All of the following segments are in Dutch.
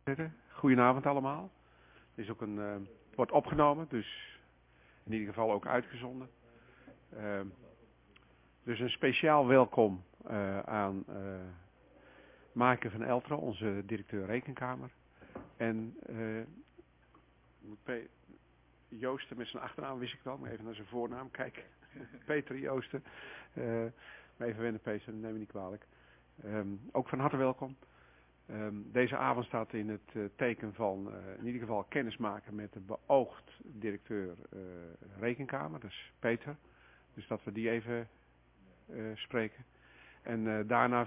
Goedenavond allemaal. Dit is ook wordt opgenomen, dus in ieder geval ook uitgezonden. Dus een speciaal welkom aan Maaike van Elteren, onze directeur Rekenkamer. En Joosten met zijn achternaam wist ik wel, maar even naar zijn voornaam kijken. Peter Joosten. Maar even wennen Peter, neem me niet kwalijk. Ook van harte welkom. Deze avond staat in het teken van in ieder geval kennismaken met de beoogd directeur Rekenkamer, dat is Peter. Dus dat we die even spreken. En daarna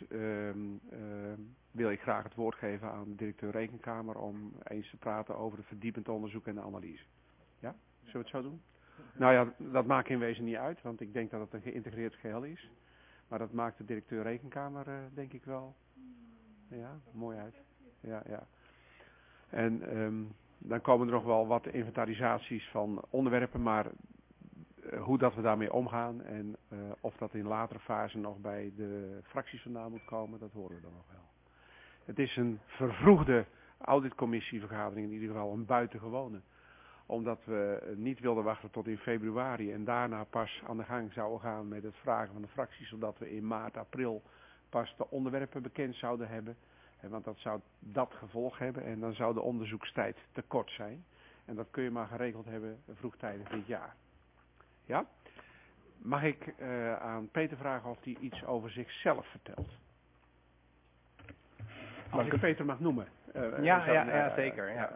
wil ik graag het woord geven aan de directeur Rekenkamer om eens te praten over het verdiepend onderzoek en de analyse. Ja? Zullen we het zo doen? Nou ja, dat maakt in wezen niet uit, want ik denk dat het een geïntegreerd geheel is. Maar dat maakt de directeur Rekenkamer denk ik wel. Ja, mooi uit. Ja. En dan komen er nog wel wat inventarisaties van onderwerpen, maar hoe dat we daarmee omgaan en of dat in latere fase nog bij de fracties vandaan moet komen, dat horen we dan nog wel. Het is een vervroegde auditcommissievergadering, in ieder geval een buitengewone. Omdat we niet wilden wachten tot in februari en daarna pas aan de gang zouden gaan met het vragen van de fracties, zodat we in maart, april pas de onderwerpen bekend zouden hebben. Want dat zou dat gevolg hebben en dan zou de onderzoekstijd te kort zijn. En dat kun je maar geregeld hebben vroegtijdig dit jaar. Ja? Mag ik aan Peter vragen of hij iets over zichzelf vertelt? Als ik Peter mag noemen. Ja, zeker. Ja.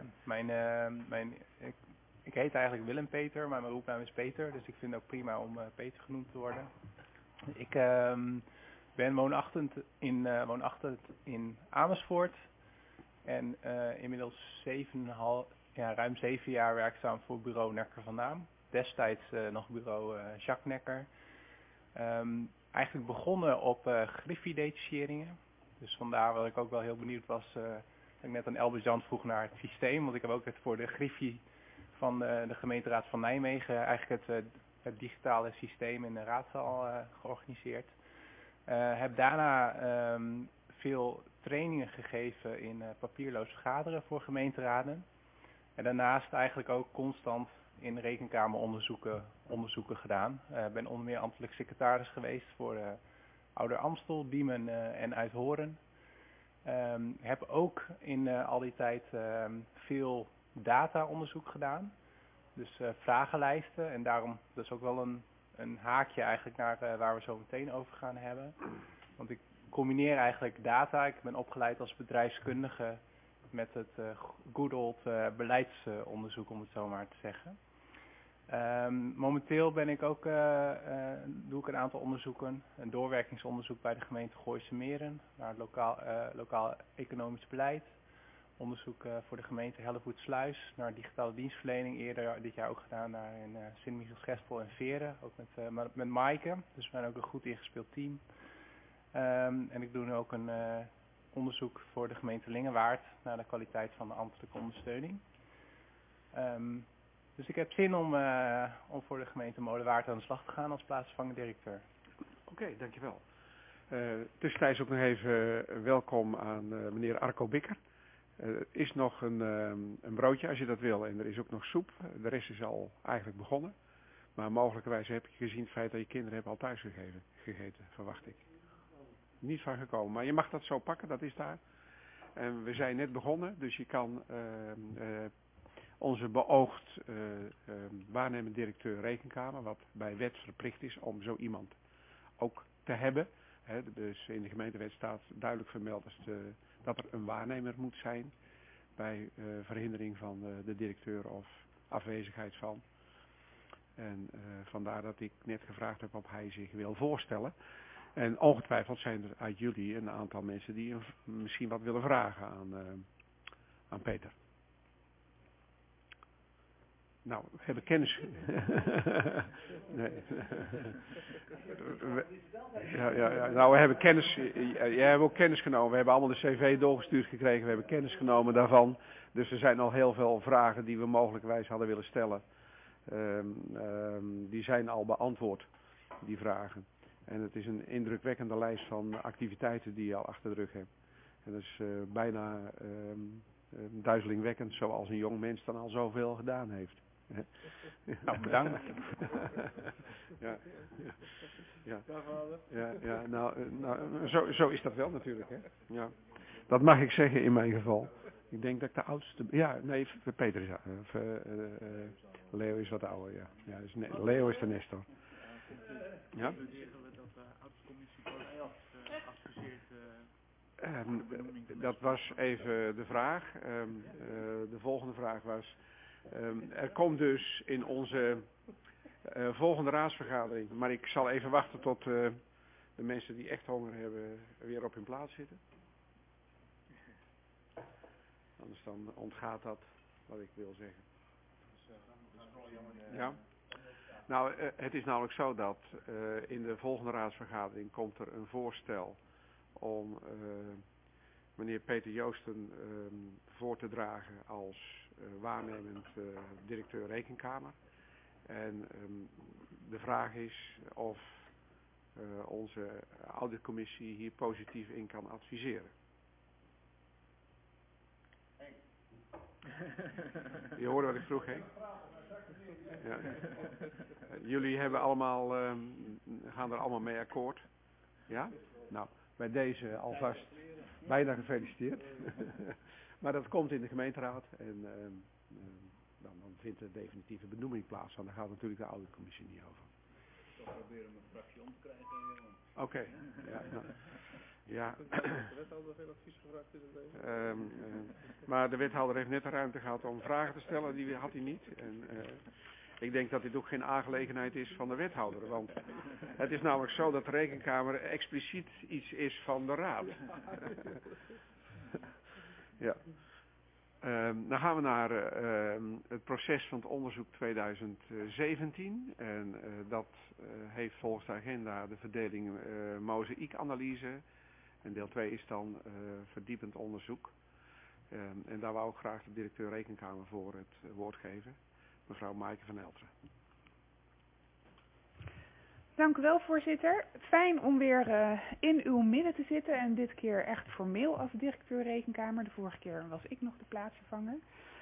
Ik heet eigenlijk Willem Peter, maar mijn roepnaam is Peter. Dus ik vind het ook prima om Peter genoemd te worden. Ik ben woonachtig in Amersfoort. En inmiddels ruim 7 jaar werkzaam voor bureau Nekker van Naam. Destijds nog bureau Jacques Nekker. Eigenlijk begonnen op griffie-detacheringen. Dus vandaar dat ik ook wel heel benieuwd was. Dat ik net aan Elbe-Jan vroeg naar het systeem. Want ik heb ook het voor de griffie van de gemeenteraad van Nijmegen. Eigenlijk het digitale systeem in de raadzaal georganiseerd. Heb daarna veel trainingen gegeven in papierloos vergaderen voor gemeenteraden. En daarnaast eigenlijk ook constant in rekenkameronderzoeken gedaan. Ben onder meer ambtelijk secretaris geweest voor Ouder Amstel, Diemen en Uithoren. Heb ook in al die tijd veel dataonderzoek gedaan. Dus vragenlijsten. En daarom, dat is ook wel een haakje eigenlijk naar waar we zo meteen over gaan hebben. Want ik combineer eigenlijk data. Ik ben opgeleid als bedrijfskundige met het good old beleidsonderzoek, om het zo maar te zeggen. Momenteel ben ik ook, doe ik een aantal onderzoeken. Een doorwerkingsonderzoek bij de gemeente Gooise Meren naar het lokaal economisch beleid. Onderzoek voor de gemeente Hellevoetsluis naar digitale dienstverlening. Eerder dit jaar ook gedaan naar in Sint-Michiels-Gestel en Veren. Ook met Maaike. Dus we zijn ook een goed ingespeeld team. En ik doe nu ook een onderzoek voor de gemeente Lingewaard naar de kwaliteit van de ambtelijke ondersteuning. Dus ik heb zin om voor de gemeente Molenwaard aan de slag te gaan als plaatsvervangend directeur. Oké, dankjewel. Tussentijds ook nog even welkom aan meneer Arco Bikker. Er is nog een broodje als je dat wil en er is ook nog soep. De rest is al eigenlijk begonnen. Maar mogelijkerwijs heb je gezien het feit dat je kinderen hebben al thuis gegeten, verwacht ik. Niet van gekomen, maar je mag dat zo pakken, dat is daar. En we zijn net begonnen, dus je kan onze beoogd waarnemend directeur Rekenkamer, wat bij wet verplicht is om zo iemand ook te hebben. Dus in de gemeentewet staat duidelijk vermeld dat er een waarnemer moet zijn bij verhindering van de directeur of afwezigheid van. En vandaar dat ik net gevraagd heb of hij zich wil voorstellen. En ongetwijfeld zijn er uit jullie een aantal mensen die misschien wat willen vragen aan Peter. Nou, we hebben kennis. Nee. Nou, we hebben kennis. Jij hebt ook kennis genomen. We hebben allemaal de cv doorgestuurd gekregen. We hebben kennis genomen daarvan. Dus er zijn al heel veel vragen die we mogelijkerwijs hadden willen stellen. Die zijn al beantwoord, die vragen. En het is een indrukwekkende lijst van activiteiten die je al achter de rug hebt. En dat is bijna duizelingwekkend, zoals een jong mens dan al zoveel gedaan heeft. Nou, bedankt. Ja. Ja, nou zo is dat wel natuurlijk, hè. Ja. Dat mag ik zeggen in mijn geval. Ik denk dat ik de oudste... Ja, nee, Peter is... Leo is wat ouder, ja. Leo is de Nestor. Ja? Dat was even de vraag. De volgende vraag was... er komt dus in onze volgende raadsvergadering... Maar ik zal even wachten tot de mensen die echt honger hebben weer op hun plaats zitten. Anders dan ontgaat dat wat ik wil zeggen. Ja. Nou, het is namelijk zo dat in de volgende raadsvergadering komt er een voorstel om meneer Peter Joosten voor te dragen als waarnemend directeur Rekenkamer. En de vraag is of onze auditcommissie hier positief in kan adviseren. Je hoorde wat ik vroeg, hè? Ja. Jullie hebben allemaal, gaan er allemaal mee akkoord? Ja? Nou, bij deze alvast bijna gefeliciteerd. Maar dat komt in de gemeenteraad en dan vindt de definitieve benoeming plaats. Want daar gaat natuurlijk de auditcommissie niet over. Ik zal proberen om een fractie om te krijgen. Oké. Ja, nou. Ja. De wethouder veel advies gevraagd in het leven. Maar de wethouder heeft net de ruimte gehad om vragen te stellen, die had hij niet. En ik denk dat dit ook geen aangelegenheid is van de wethouder, want het is namelijk zo dat de Rekenkamer expliciet iets is van de raad. Ja. Dan gaan we naar het proces van het onderzoek 2017. En dat heeft volgens de agenda de verdeling mozaïekanalyse. En deel 2 is dan verdiepend onderzoek. En daar wou ik graag de directeur Rekenkamer voor het woord geven. Mevrouw Maaike van Elteren. Dank u wel, voorzitter. Fijn om weer in uw midden te zitten en dit keer echt formeel als directeur Rekenkamer. De vorige keer was ik nog de plaatsvervanger.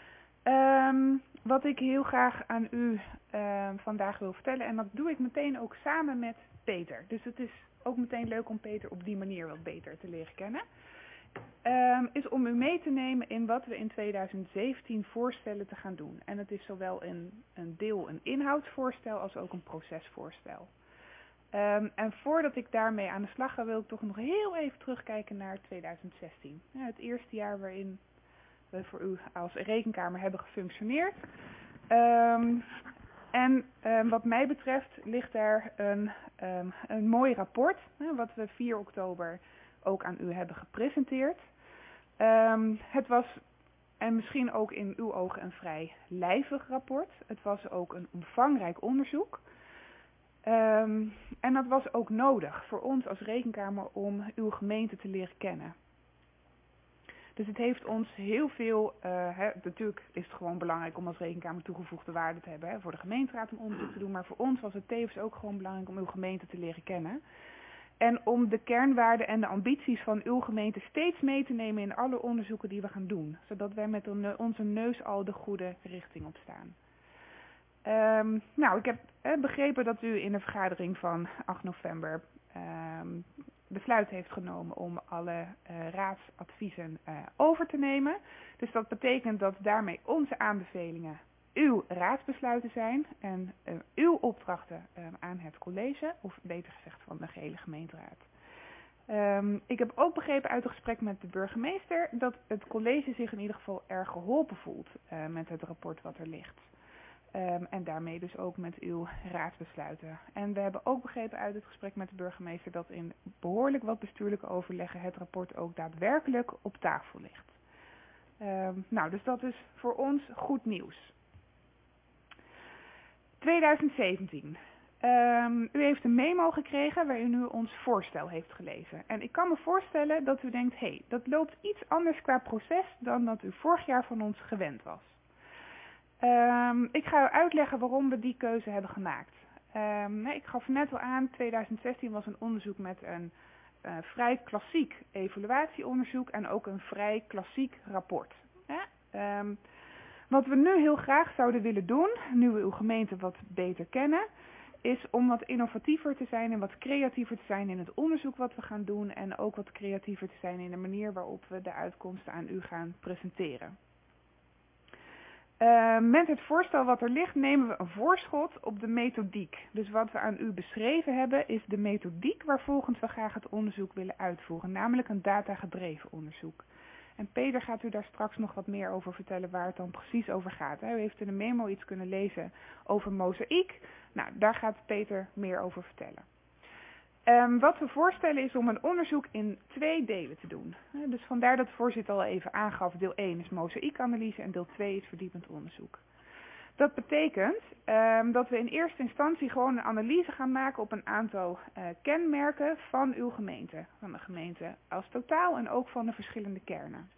Wat ik heel graag aan u vandaag wil vertellen, en dat doe ik meteen ook samen met Peter. Dus het is ook meteen leuk om Peter op die manier wat beter te leren kennen. Is om u mee te nemen in wat we in 2017 voorstellen te gaan doen. En het is zowel een deel een inhoudsvoorstel als ook een procesvoorstel. En voordat ik daarmee aan de slag ga, wil ik toch nog heel even terugkijken naar 2016. Ja, het eerste jaar waarin we voor u als Rekenkamer hebben gefunctioneerd. Wat mij betreft ligt daar een mooi rapport, wat we 4 oktober ook aan u hebben gepresenteerd. Het was, en misschien ook in uw ogen, een vrij lijvig rapport. Het was ook een omvangrijk onderzoek. En dat was ook nodig voor ons als Rekenkamer om uw gemeente te leren kennen. Dus het heeft ons heel veel, natuurlijk is het gewoon belangrijk om als Rekenkamer toegevoegde waarde te hebben, voor de gemeenteraad om onderzoek te doen, maar voor ons was het tevens ook gewoon belangrijk om uw gemeente te leren kennen. En om de kernwaarden en de ambities van uw gemeente steeds mee te nemen in alle onderzoeken die we gaan doen. Zodat wij met onze neus al de goede richting op staan. Ik heb begrepen dat u in de vergadering van 8 november besluit heeft genomen om alle raadsadviezen over te nemen. Dus dat betekent dat daarmee onze aanbevelingen uw raadsbesluiten zijn en uw opdrachten aan het college, of beter gezegd van de gehele gemeenteraad. Ik heb ook begrepen uit het gesprek met de burgemeester dat het college zich in ieder geval erg geholpen voelt met het rapport wat er ligt. En daarmee dus ook met uw raadsbesluiten. En we hebben ook begrepen uit het gesprek met de burgemeester dat in behoorlijk wat bestuurlijke overleggen het rapport ook daadwerkelijk op tafel ligt. Dus dat is voor ons goed nieuws. 2017. U heeft een memo gekregen waarin u ons voorstel heeft gelezen. En ik kan me voorstellen dat u denkt, dat loopt iets anders qua proces dan dat u vorig jaar van ons gewend was. Ik ga u uitleggen waarom we die keuze hebben gemaakt. Ik gaf net al aan, 2016 was een onderzoek met een vrij klassiek evaluatieonderzoek en ook een vrij klassiek rapport. Wat we nu heel graag zouden willen doen, nu we uw gemeente wat beter kennen, is om wat innovatiever te zijn en wat creatiever te zijn in het onderzoek wat we gaan doen en ook wat creatiever te zijn in de manier waarop we de uitkomsten aan u gaan presenteren. Met het voorstel wat er ligt nemen we een voorschot op de methodiek. Dus wat we aan u beschreven hebben is de methodiek waarvolgens we graag het onderzoek willen uitvoeren, namelijk een datagedreven onderzoek. En Peter gaat u daar straks nog wat meer over vertellen waar het dan precies over gaat. U heeft in de memo iets kunnen lezen over mozaïek. Nou, daar gaat Peter meer over vertellen. Wat we voorstellen is om een onderzoek in 2 delen te doen. Dus vandaar dat de voorzitter al even aangaf, deel 1 is mozaïekanalyse en deel 2 is verdiepend onderzoek. Dat betekent dat we in eerste instantie gewoon een analyse gaan maken op een aantal kenmerken van uw gemeente. Van de gemeente als totaal en ook van de verschillende kernen.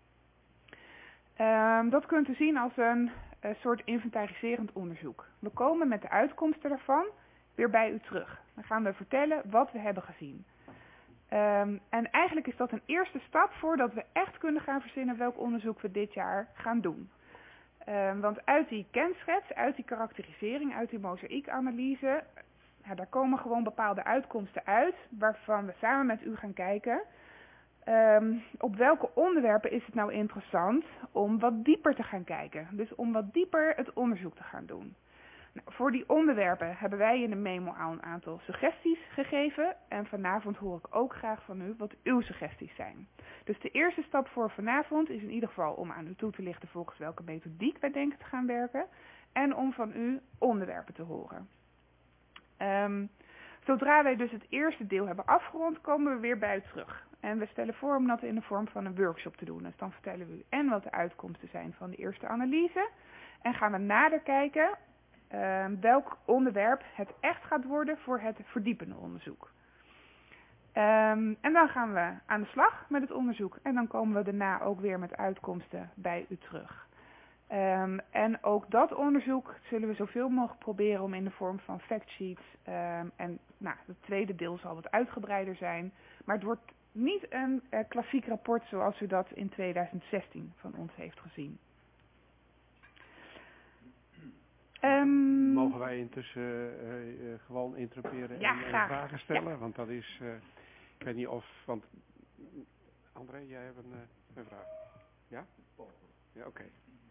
Dat kunt u zien als een soort inventariserend onderzoek. We komen met de uitkomsten daarvan weer bij u terug. Dan gaan we vertellen wat we hebben gezien. En eigenlijk is dat een eerste stap voordat we echt kunnen gaan verzinnen welk onderzoek we dit jaar gaan doen. Want uit die kenschets, uit die karakterisering, uit die mozaïekanalyse, daar komen gewoon bepaalde uitkomsten uit waarvan we samen met u gaan kijken op welke onderwerpen is het nou interessant om wat dieper te gaan kijken. Dus om wat dieper het onderzoek te gaan doen. Nou, voor die onderwerpen hebben wij in de memo al een aantal suggesties gegeven. En vanavond hoor ik ook graag van u wat uw suggesties zijn. Dus de eerste stap voor vanavond is in ieder geval om aan u toe te lichten volgens welke methodiek wij denken te gaan werken. En om van u onderwerpen te horen. Zodra wij dus het eerste deel hebben afgerond, komen we weer bij u terug. En we stellen voor om dat in de vorm van een workshop te doen. Dus dan vertellen we u en wat de uitkomsten zijn van de eerste analyse. En gaan we nader kijken welk onderwerp het echt gaat worden voor het verdiepende onderzoek. En dan gaan we aan de slag met het onderzoek. En dan komen we daarna ook weer met uitkomsten bij u terug. En ook dat onderzoek zullen we zoveel mogelijk proberen om in de vorm van factsheets. En nou, het tweede deel zal wat uitgebreider zijn. Maar het wordt niet een klassiek rapport zoals u dat in 2016 van ons heeft gezien. Mogen wij intussen gewoon interroperen ja, en vragen stellen? Ja. Want dat is, ik weet niet of, want André, jij hebt een vraag. Ja? Ja, oké.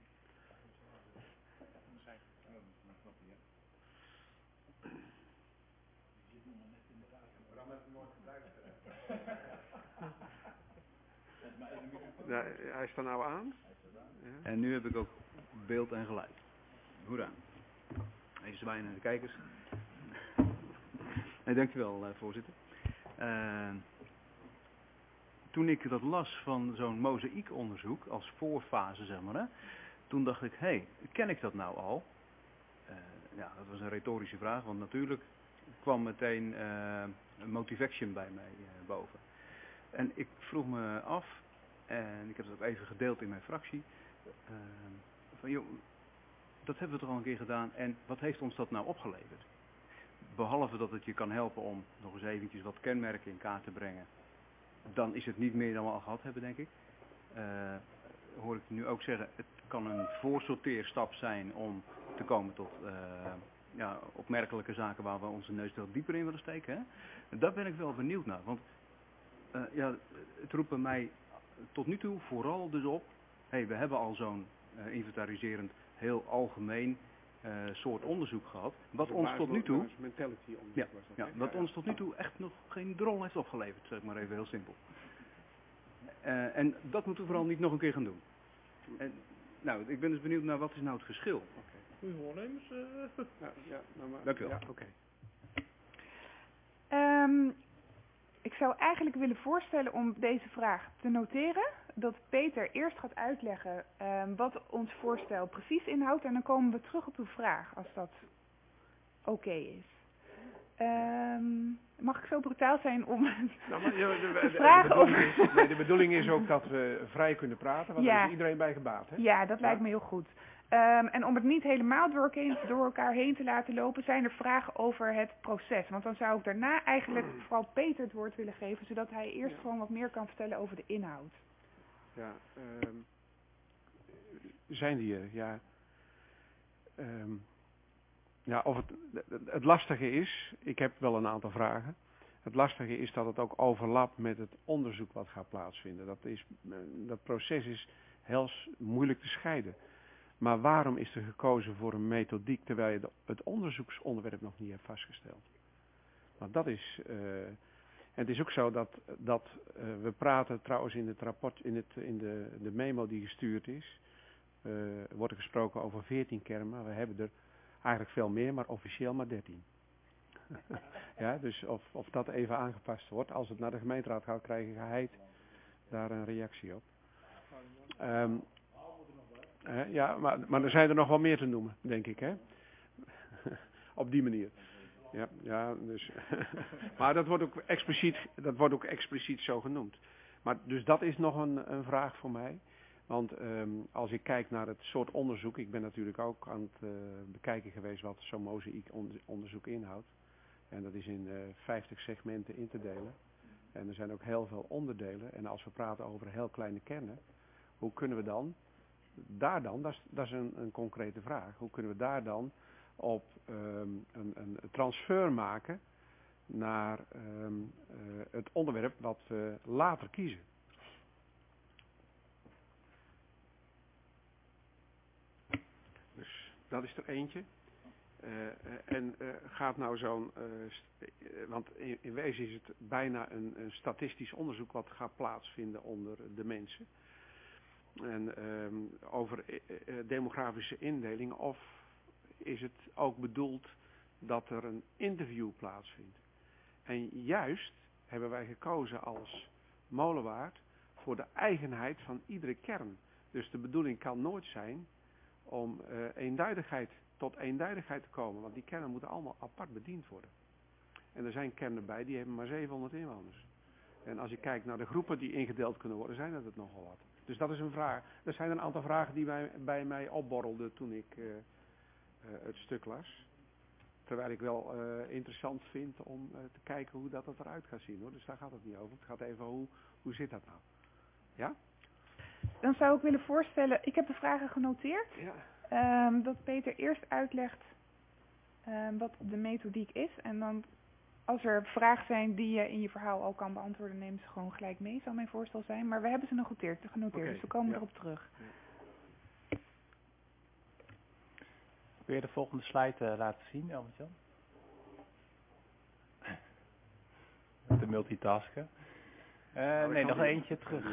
Ja, hij staat nou aan. Ja. En nu heb ik ook beeld en geluid. Hoera. Even zwaaien naar de kijkers. Nee, dankjewel, voorzitter. Toen ik dat las van zo'n mozaïekonderzoek als voorfase, zeg maar, toen dacht ik, ken ik dat nou al? Ja, dat was een retorische vraag, want natuurlijk kwam meteen een motivation bij mij boven. En ik vroeg me af, en ik heb het ook even gedeeld in mijn fractie, van joh, dat hebben we toch al een keer gedaan en wat heeft ons dat nou opgeleverd? Behalve dat het je kan helpen om nog eens eventjes wat kenmerken in kaart te brengen, dan is het niet meer dan we al gehad hebben, denk ik. Hoor ik nu ook zeggen, het kan een voorsorteerstap zijn om te komen tot opmerkelijke zaken waar we onze neus veel dieper in willen steken. Hè? Daar ben ik wel benieuwd naar, want het roept bij mij tot nu toe vooral dus op, we hebben al zo'n inventariserend, heel algemeen soort onderzoek gehad, wat ons tot nu toe, wat ons tot nu toe echt nog geen drol heeft opgeleverd, zeg maar even heel simpel. En dat moeten we vooral niet nog een keer gaan doen. En, nou, ik ben dus benieuwd naar wat is nou het verschil. Goeie voornemens. Dank u wel. Ja, oké. Ik zou eigenlijk willen voorstellen om deze vraag te noteren. Dat Peter eerst gaat uitleggen wat ons voorstel precies inhoudt. En dan komen we terug op uw vraag, als dat oké is. Mag ik zo brutaal zijn om te vragen? De bedoeling is ook dat we vrij kunnen praten, want daar is iedereen bij gebaat. Hè? Ja, dat lijkt me heel goed. En om het niet helemaal door elkaar heen te laten lopen, zijn er vragen over het proces. Want dan zou ik daarna eigenlijk vooral Peter het woord willen geven, zodat hij eerst gewoon wat meer kan vertellen over de inhoud. Ja, zijn die er? Ja. Ja, of het lastige is, ik heb wel een aantal vragen. Het lastige is dat het ook overlapt met het onderzoek wat gaat plaatsvinden. Dat proces is heel moeilijk te scheiden. Maar waarom is er gekozen voor een methodiek terwijl je het onderzoeksonderwerp nog niet hebt vastgesteld? Want dat is... en het is ook zo dat we praten trouwens in het rapport, in de memo die gestuurd is, wordt er gesproken over 14 kernen, maar we hebben er eigenlijk veel meer, maar officieel maar 13. Ja, dus of dat even aangepast wordt. Als het naar de gemeenteraad gaat, krijgt Geheid daar een reactie op. Ja, maar er zijn er nog wel meer te noemen, denk ik, hè? Op die manier. Ja, dus. Maar dat wordt ook expliciet zo genoemd. Maar dus dat is nog een vraag voor mij. Want als ik kijk naar het soort onderzoek, ik ben natuurlijk ook aan het bekijken geweest wat zo'n mozaïekonderzoek inhoudt. En dat is in 50 segmenten in te delen. En er zijn ook heel veel onderdelen. En als we praten over heel kleine kernen, hoe kunnen we dan, dat is een concrete vraag, hoe kunnen we daar dan op een transfer maken naar het onderwerp wat we later kiezen. Dus dat is er eentje. Gaat nou zo'n, want in wezen is het bijna een statistisch onderzoek wat gaat plaatsvinden onder de mensen. En over demografische indeling, of is het ook bedoeld dat er een interview plaatsvindt. En juist hebben wij gekozen als Molenwaard voor de eigenheid van iedere kern. Dus de bedoeling kan nooit zijn om tot eenduidigheid te komen, want die kernen moeten allemaal apart bediend worden. En er zijn kernen bij, die hebben maar 700 inwoners. En als je kijkt naar de groepen die ingedeeld kunnen worden, zijn dat het nogal wat. Dus dat is een vraag. Er zijn een aantal vragen die bij mij opborrelden toen ik het stuk las. Terwijl ik wel interessant vind om te kijken hoe dat eruit gaat zien, hoor. Dus daar gaat het niet over. Het gaat even hoe zit dat nou? Ja? Dan zou ik willen voorstellen, ik heb de vragen genoteerd. Ja. Dat Peter eerst uitlegt wat de methodiek is. En dan, als er vragen zijn die je in je verhaal al kan beantwoorden, neem ze gewoon gelijk mee, zou mijn voorstel zijn. Maar we hebben ze nog genoteerd, Okay. Dus we komen erop terug. Ja. Wil je de volgende slide laten zien, Albert-Jan? De multitasken. Nee, nog eentje terug.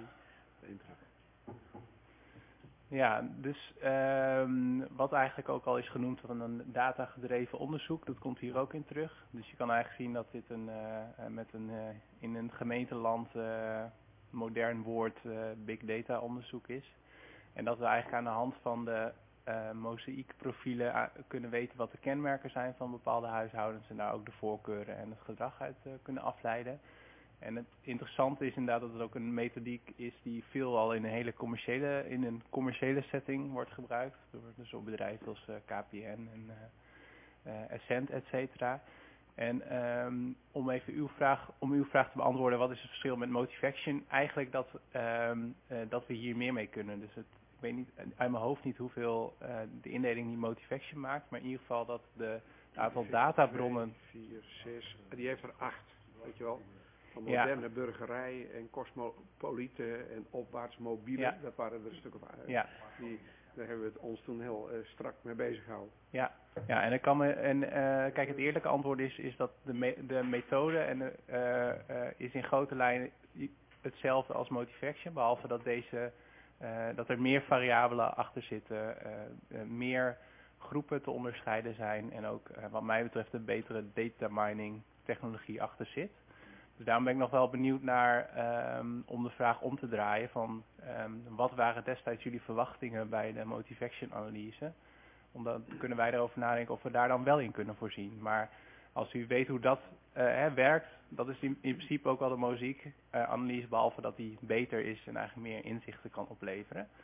Ja, dus wat eigenlijk ook al is genoemd van een datagedreven onderzoek, dat komt hier ook in terug. Dus je kan eigenlijk zien dat dit in een gemeenteland modern woord big data onderzoek is. En dat we eigenlijk aan de hand van de mozaïekprofielen kunnen weten wat de kenmerken zijn van bepaalde huishoudens en daar ook de voorkeuren en het gedrag uit kunnen afleiden. En het interessante is inderdaad dat het ook een methodiek is die veelal in een commerciële setting wordt gebruikt. Dus door bedrijven als KPN en Essent, et cetera. En om even uw vraag te beantwoorden, wat is het verschil met Motivaction? Eigenlijk dat we hier meer mee kunnen. Dus ik weet niet uit mijn hoofd niet hoeveel de indeling die Motivaction maakt, maar in ieder geval dat het aantal databronnen... 2, 4, 6, die heeft er 8, weet je wel. Van moderne burgerij en cosmopolieten en opwaarts mobiele, dat waren er een stuk of 8. Ja. Daar hebben we het ons toen heel strak mee bezig gehouden. Ja, en kijk, het eerlijke antwoord is dat de methode is in grote lijnen hetzelfde als Motivaction, behalve dat dat er meer variabelen achter zitten, meer groepen te onderscheiden zijn en ook wat mij betreft een betere data mining technologie achter zit. Dus daarom ben ik nog wel benieuwd naar, om de vraag om te draaien van wat waren destijds jullie verwachtingen bij de Motivaction analyse? Dan kunnen wij erover nadenken of we daar dan wel in kunnen voorzien. Maar als u weet hoe dat werkt, dat is in principe ook wel de mozaïekanalyse, behalve dat die beter is en eigenlijk meer inzichten kan opleveren.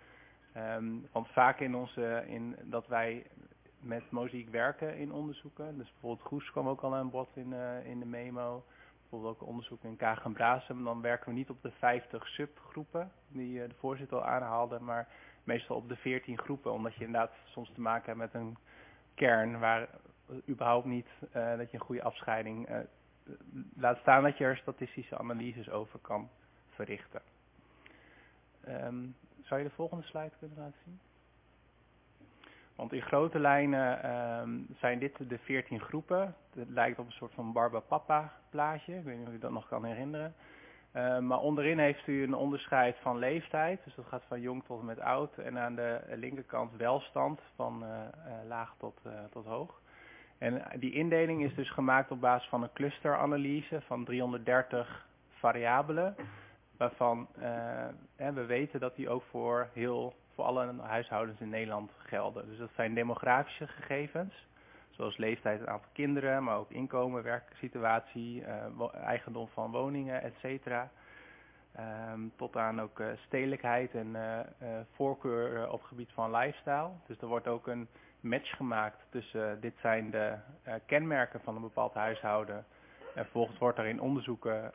Want vaak dat wij met mozaïek werken in onderzoeken. Dus bijvoorbeeld Goes kwam ook al aan bod in de memo. Bijvoorbeeld ook onderzoek in Kaag-en-Braassem. Dan werken we niet op de 50 subgroepen die de voorzitter al aanhaalde, maar meestal op de 14 groepen. Omdat je inderdaad soms te maken hebt met een kern waar überhaupt niet dat je een goede afscheiding laat staan dat je er statistische analyses over kan verrichten. Zou je de volgende slide kunnen laten zien? Want in grote lijnen zijn dit de 14 groepen. Het lijkt op een soort van Barbapapa plaatje. Ik weet niet of u dat nog kan herinneren. Maar onderin heeft u een onderscheid van leeftijd. Dus dat gaat van jong tot en met oud. En aan de linkerkant welstand van laag tot hoog. En die indeling is dus gemaakt op basis van een clusteranalyse van 330 variabelen. Waarvan we weten dat die ook voor alle huishoudens in Nederland gelden. Dus dat zijn demografische gegevens, zoals leeftijd en aantal kinderen, maar ook inkomen, werksituatie, eigendom van woningen, etc. Tot aan ook stedelijkheid en voorkeur op gebied van lifestyle. Dus er wordt ook een match gemaakt tussen dit zijn de kenmerken van een bepaald huishouden. En vervolgens wordt er in onderzoeken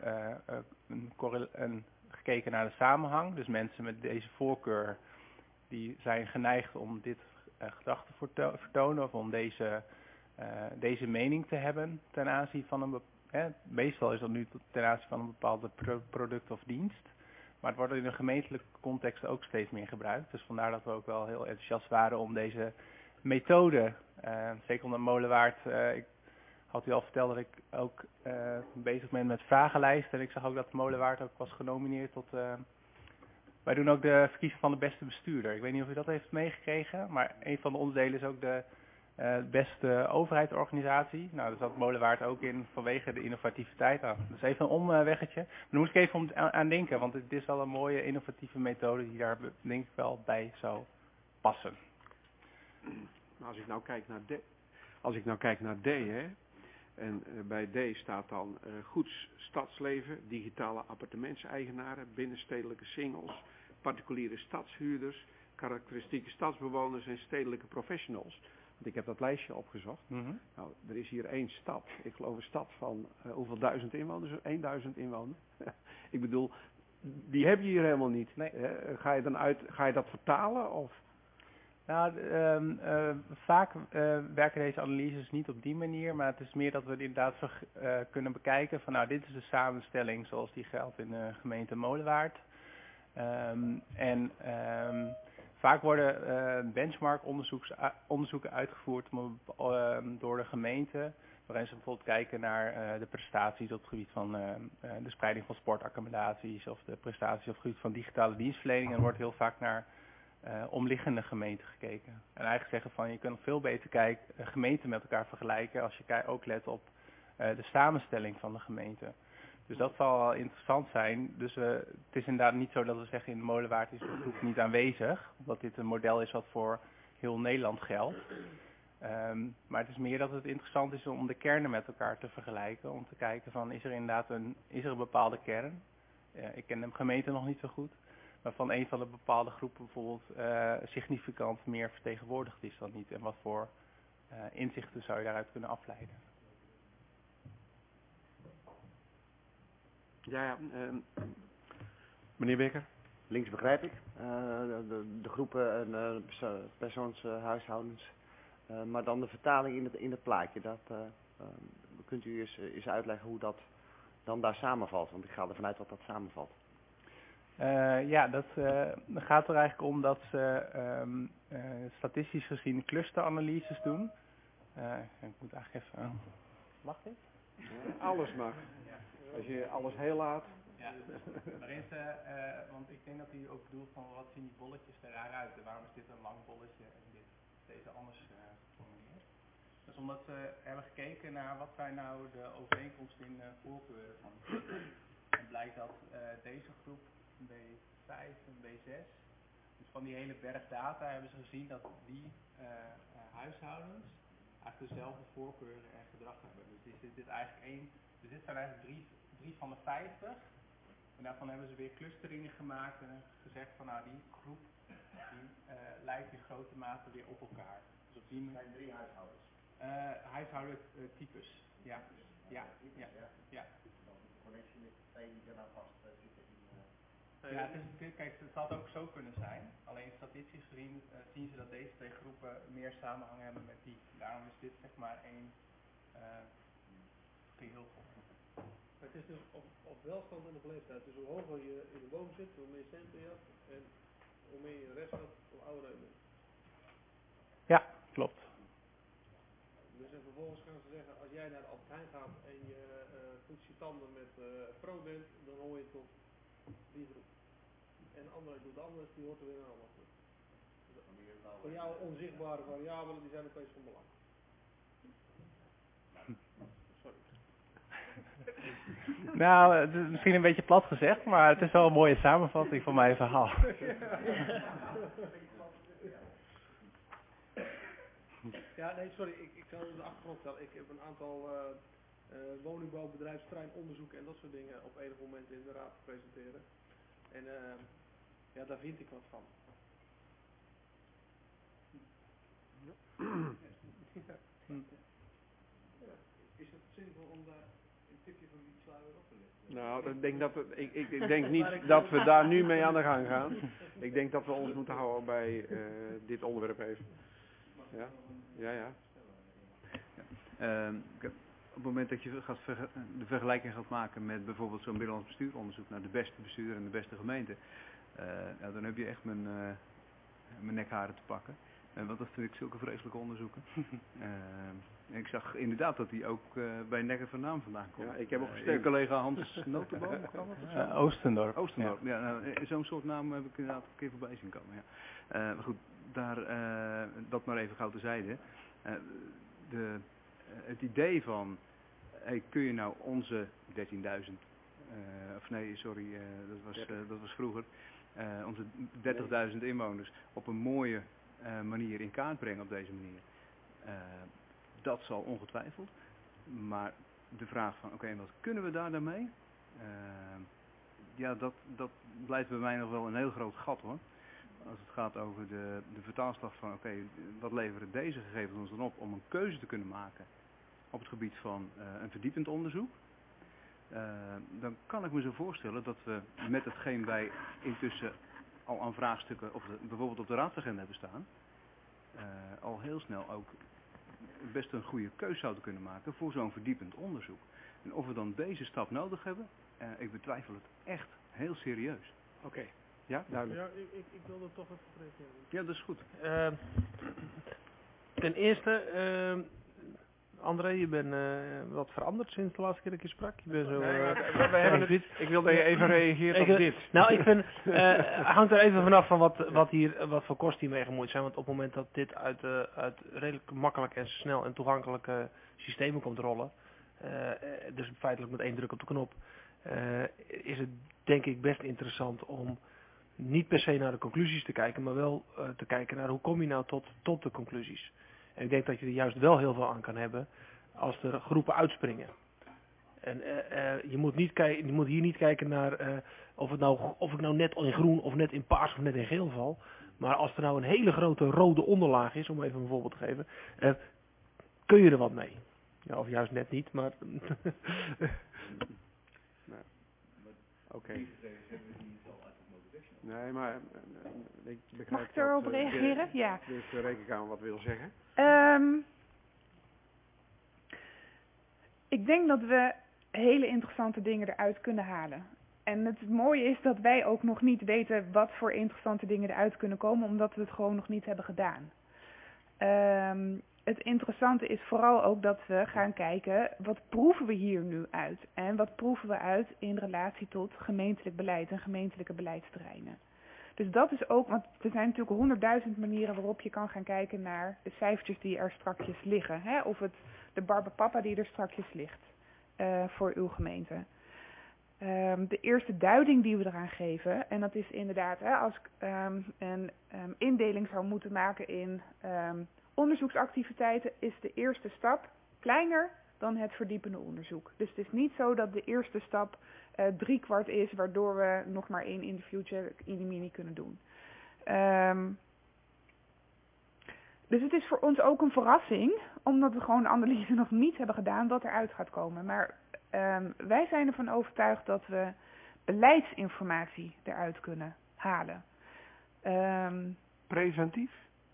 gekeken naar de samenhang. Dus mensen met deze voorkeur die zijn geneigd om dit gedrag te vertonen of om deze mening te hebben ten aanzien van meestal is dat nu ten aanzien van een bepaalde product of dienst. Maar het wordt in een gemeentelijke context ook steeds meer gebruikt. Dus vandaar dat we ook wel heel enthousiast waren om deze methode, zeker omdat Molenwaard, ik had u al verteld dat ik ook bezig ben met vragenlijsten. En ik zag ook dat Molenwaard ook was genomineerd tot... wij doen ook de verkiezing van de beste bestuurder. Ik weet niet of u dat heeft meegekregen, maar een van de onderdelen is ook de beste overheidsorganisatie. Nou, daar zat Molenwaard ook in vanwege de innovativiteit. Nou, dat is even een omweggetje. Maar daar moest ik even aan denken, want het is wel een mooie innovatieve methode die daar denk ik wel bij zou passen. Maar als ik nou kijk naar D, hè, en bij D staat dan goeds stadsleven, digitale appartementseigenaren, binnenstedelijke singles, particuliere stadshuurders, karakteristieke stadsbewoners en stedelijke professionals. Want ik heb dat lijstje opgezocht. Mm-hmm. Nou, er is hier één stad. Ik geloof een stad van hoeveel 1000 inwoners? 1000 inwoners. Ik bedoel, die heb je hier helemaal niet. Nee. Ga je dat vertalen of? Nou, vaak werken deze analyses niet op die manier, maar het is meer dat we het inderdaad kunnen bekijken van nou, dit is de samenstelling zoals die geldt in de gemeente Molenwaard. Vaak worden benchmark onderzoeken uitgevoerd door de gemeente, waarin ze bijvoorbeeld kijken naar de prestaties op het gebied van de spreiding van sportaccommodaties of de prestaties op het gebied van digitale dienstverlening. En er wordt heel vaak naar omliggende gemeenten gekeken. En eigenlijk zeggen van je kunt veel beter gemeenten met elkaar vergelijken als je ook let op de samenstelling van de gemeente. Dus dat zal wel interessant zijn. Dus het is inderdaad niet zo dat we zeggen in de Molenwaard is de groep niet aanwezig. Omdat dit een model is wat voor heel Nederland geldt. Maar het is meer dat het interessant is om de kernen met elkaar te vergelijken. Om te kijken van is er een bepaalde kern. Ik ken de gemeente nog niet zo goed. Maar van een van de bepaalde groepen bijvoorbeeld significant meer vertegenwoordigd is dan niet. En wat voor inzichten zou je daaruit kunnen afleiden? Ja, meneer Bekker. Links begrijp ik. De groepen en persoonshuishoudens. Maar dan de vertaling in het plaatje. Kunt u eens uitleggen hoe dat dan daar samenvalt? Want ik ga ervan uit dat dat samenvalt. Dat gaat er eigenlijk om dat ze statistisch gezien clusteranalyses doen. Ik moet eigenlijk even... Mag dit? Alles mag. Als je alles heel laat. Ja, waarin ze, want ik denk dat u ook bedoelt van wat zien die bolletjes er raar uit en waarom is dit een lang bolletje en deze anders geformuleerd. Dat is omdat ze hebben gekeken naar wat zijn nou de overeenkomsten in voorkeuren van de groep. En blijkt dat deze groep B5 en B6, dus van die hele berg data hebben ze gezien dat die huishoudens eigenlijk dezelfde voorkeuren en gedrag hebben. Dus dit zijn eigenlijk drie van de 50. En daarvan hebben ze weer clusteringen gemaakt en gezegd van nou die groep die lijkt in grote mate weer op elkaar. Dus op die zijn 3 huishoudens. Huishoudtypes, ja. Ja. Dan de connectie met 2 die daarna vast zitten in... Ja, kijk, het had ook zo kunnen zijn. Alleen statistisch gezien zien ze dat deze 2 groepen meer samenhang hebben met die. Daarom is dit zeg maar één geheel. Het is dus op welstand en op leeftijd. Dus hoe hoger je in de boom zit, hoe meer centen je hebt en hoe meer je rest had, hoe ouder je bent. Ja, klopt. Dus en vervolgens gaan ze zeggen, als jij naar de Albert Heijn gaat en je poetst je tanden met pro bent, dan hoor je tot die groep. En de andere doet anders, die hoort er weer een andere groep. Voor jou onzichtbare variabelen, die zijn opeens van belang. Sorry. Nou, het is misschien een beetje plat gezegd, maar het is wel een mooie samenvatting van mijn verhaal. Ja, nee, sorry, ik zal de achtergrond vertellen. Ik heb een aantal woningbouwbedrijfsterreinonderzoeken en dat soort dingen op enig moment in de raad te presenteren. En ja, daar vind ik wat van. Is het zinvol om daar een tipje van die sluier op te leggen? Nou, ik denk niet dat we daar nu mee aan de gang gaan. Ik denk dat we ons moeten houden bij dit onderwerp even. Ja? Ja. Op het moment dat je de vergelijking gaat maken met bijvoorbeeld zo'n binnenlands bestuuronderzoek naar de beste bestuur en de beste gemeente, dan heb je echt mijn nekharen te pakken. Want dat vind ik zulke vreselijke onderzoeken. Ik zag inderdaad dat die ook bij Nekker van Naam vandaan komt. Ja, ik heb ook gestemd. Collega Hans Notenboom kwam het? Oostendorp. Oostendorp, ja. Nou, zo'n soort naam heb ik inderdaad een keer voorbij zien komen. Ja. Maar goed, dat maar even gauw terzijde. Het idee van, kun je nou onze 13.000, of nee, sorry, dat was vroeger, onze 30.000 inwoners op een mooie manier in kaart brengen op deze manier. Dat zal ongetwijfeld. Maar de vraag van, oké, wat kunnen we daar dan mee? Ja, dat blijft bij mij nog wel een heel groot gat hoor. Als het gaat over de vertaalslag van, oké, wat leveren deze gegevens ons dan op om een keuze te kunnen maken op het gebied van een verdiepend onderzoek. Dan kan ik me zo voorstellen dat we met hetgeen wij intussen al aan vraagstukken bijvoorbeeld op de raadsagenda hebben staan, al heel snel ook best een goede keuze zouden kunnen maken voor zo'n verdiepend onderzoek. En of we dan deze stap nodig hebben, ik betwijfel het echt heel serieus. Oké. Ja, duidelijk. Ja, ik wil er toch even op reageren. Ja, dat is goed. Ten eerste, André, je bent wat veranderd sinds de laatste keer dat ik je sprak. Je bent zo... Ik wil dat je even reageert op dit. Nou, ik vind, hangt er even vanaf van wat voor kosten hiermee gemoeid zijn. Want op het moment dat dit uit redelijk makkelijk en snel en toegankelijke systemen komt rollen, dus feitelijk met 1 druk op de knop, is het denk ik best interessant om niet per se naar de conclusies te kijken, maar wel te kijken naar hoe kom je nou tot de conclusies. En ik denk dat je er juist wel heel veel aan kan hebben als er groepen uitspringen. En je moet hier niet kijken naar of ik nou net in groen of net in paars of net in geel val. Maar als er nou een hele grote rode onderlaag is, om even een voorbeeld te geven, kun je er wat mee. Ja, of juist net niet, maar... Oké. Nee, maar ik begrijp. Mag ik erop reageren? Ja. De rekenkamer wat wil zeggen. Ik denk dat we hele interessante dingen eruit kunnen halen. En het mooie is dat wij ook nog niet weten wat voor interessante dingen eruit kunnen komen, omdat we het gewoon nog niet hebben gedaan. Het interessante is vooral ook dat we gaan kijken, wat proeven we hier nu uit? En wat proeven we uit in relatie tot gemeentelijk beleid en gemeentelijke beleidsterreinen? Dus dat is ook, want er zijn natuurlijk 100.000 manieren waarop je kan gaan kijken naar de cijfertjes die er strakjes liggen. Hè? Of de barbapapa die er strakjes ligt voor uw gemeente. De eerste duiding die we eraan geven, en dat is inderdaad, als ik een indeling zou moeten maken in onderzoeksactiviteiten, is de eerste stap kleiner dan het verdiepende onderzoek. Dus het is niet zo dat de eerste stap 3/4 is, waardoor we nog maar 1 in the future mini kunnen doen. Dus het is voor ons ook een verrassing, omdat we gewoon de analyse nog niet hebben gedaan wat eruit gaat komen. Maar wij zijn ervan overtuigd dat we beleidsinformatie eruit kunnen halen. Preventief?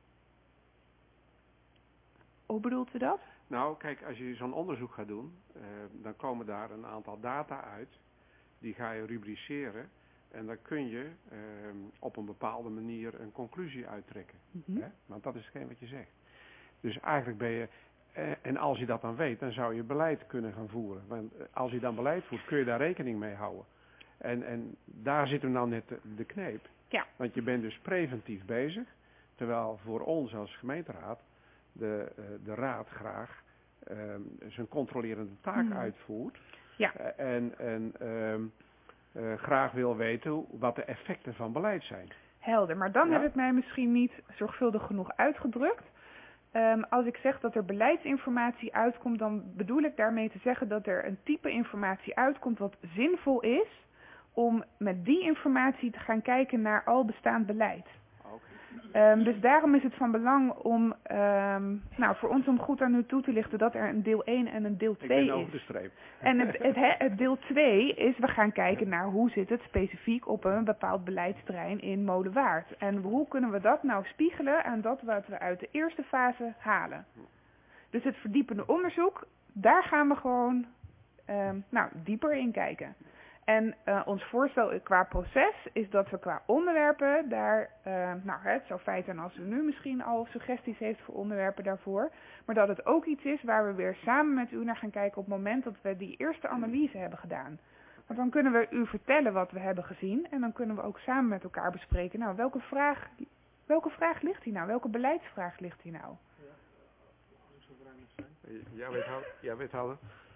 Hoe bedoelt u dat? Nou, kijk, als je zo'n onderzoek gaat doen, dan komen daar een aantal data uit. Die ga je rubriceren en dan kun je op een bepaalde manier een conclusie uittrekken. Hè? Want dat is hetgeen wat je zegt. Dus eigenlijk ben je, en als je dat dan weet, dan zou je beleid kunnen gaan voeren. Want als je dan beleid voert, kun je daar rekening mee houden. En daar zit hem nou net de kneep. Ja. Want je bent dus preventief bezig, terwijl voor ons als gemeenteraad de raad graag zijn controlerende taak uitvoert. Ja. En graag wil weten wat de effecten van beleid zijn. Helder, maar dan heb ik mij misschien niet zorgvuldig genoeg uitgedrukt. Als ik zeg dat er beleidsinformatie uitkomt, dan bedoel ik daarmee te zeggen dat er een type informatie uitkomt wat zinvol is om met die informatie te gaan kijken naar al bestaand beleid. Dus daarom is het van belang om, voor ons om goed aan u toe te lichten dat er een deel 1 en een deel 2 is. Ik ben over de streep. En het deel 2 is, we gaan kijken naar hoe zit het specifiek op een bepaald beleidsterrein in Molenwaard. En hoe kunnen we dat nou spiegelen aan dat wat we uit de eerste fase halen. Dus het verdiepende onderzoek, daar gaan we gewoon dieper in kijken. En ons voorstel qua proces is dat we qua onderwerpen daar, het zou fijn zijn als u nu misschien al suggesties heeft voor onderwerpen daarvoor, maar dat het ook iets is waar we weer samen met u naar gaan kijken op het moment dat we die eerste analyse hebben gedaan. Want dan kunnen we u vertellen wat we hebben gezien en dan kunnen we ook samen met elkaar bespreken, nou welke vraag ligt hier nou, welke beleidsvraag ligt hier nou? Ja, wethouder.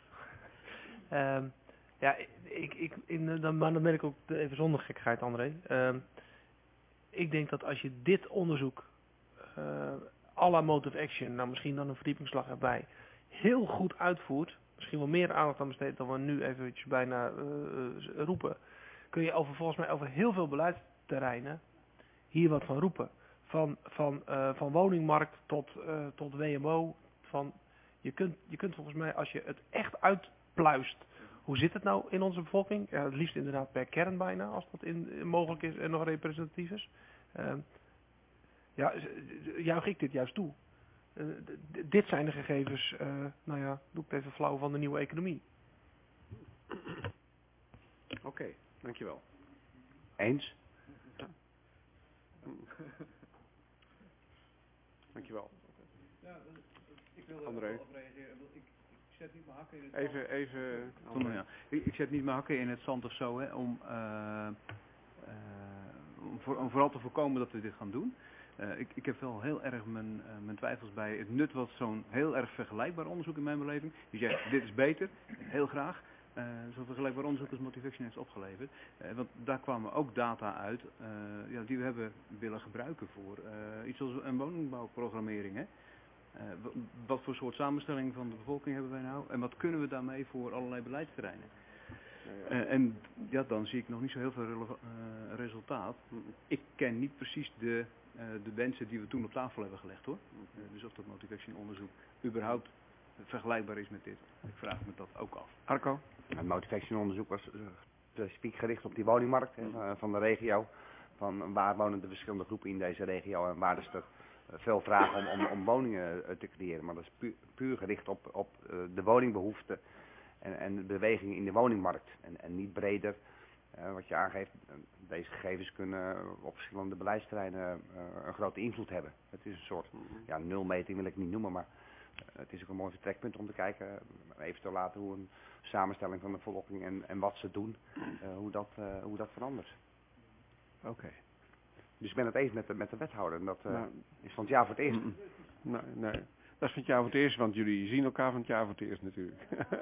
Maar dan ben ik ook even zonder gekheid, André. Ik denk dat als je dit onderzoek à la Motive Action, nou misschien dan een verdiepingsslag erbij, heel goed uitvoert, misschien wel meer aandacht aan besteedt dan we nu eventjes bijna roepen, kun je volgens mij over heel veel beleidsterreinen hier wat van roepen. Van woningmarkt tot WMO. Je kunt volgens mij, als je het echt uitpluist, hoe zit het nou in onze bevolking? Ja, het liefst inderdaad per kern bijna, als dat mogelijk is en nog representatief is. Juich ik dit juist toe. Dit zijn de gegevens, doe ik het even flauw, van de nieuwe economie. Oké, dankjewel. Eens? Dankjewel. Ja, ik wil André. op reageren. Ik zet niet mijn hakken in het Even. Ik zet niet mijn hakken in het zand of zo, hè, om vooral te voorkomen dat we dit gaan doen. Ik heb wel heel erg mijn twijfels bij het nut wat zo'n heel erg vergelijkbaar onderzoek in mijn beleving. Die zegt, dit is beter, heel graag. Zo'n vergelijkbaar onderzoek als Motive Action heeft opgeleverd. Want daar kwamen ook data uit die we hebben willen gebruiken voor iets als een woningbouwprogrammering. Hè? Wat voor soort samenstelling van de bevolking hebben wij nou? En wat kunnen we daarmee voor allerlei beleidsterreinen? Dan zie ik nog niet zo heel veel resultaat. Ik ken niet precies de wensen die we toen op tafel hebben gelegd, hoor. Dus of dat Motive Action onderzoek überhaupt vergelijkbaar is met dit. Ik vraag me dat ook af. Arco? Het Motive Action onderzoek was specifiek gericht op die woningmarkt van de regio. Van waar wonen de verschillende groepen in deze regio en waar is er veel vragen om woningen te creëren. Maar dat is puur gericht op de woningbehoeften en de beweging in de woningmarkt. En niet breder, wat je aangeeft, deze gegevens kunnen op verschillende beleidsterreinen een grote invloed hebben. Het is een soort, nulmeting wil ik niet noemen, maar het is ook een mooi vertrekpunt om te kijken, eventueel later hoe een samenstelling van de bevolking en wat ze doen, hoe dat verandert. Oké. Dus ik ben het eens met de wethouder. En dat is van het jaar voor het eerst. Nee. Dat is van het jaar voor het eerst, want jullie zien elkaar van het jaar voor het eerst natuurlijk.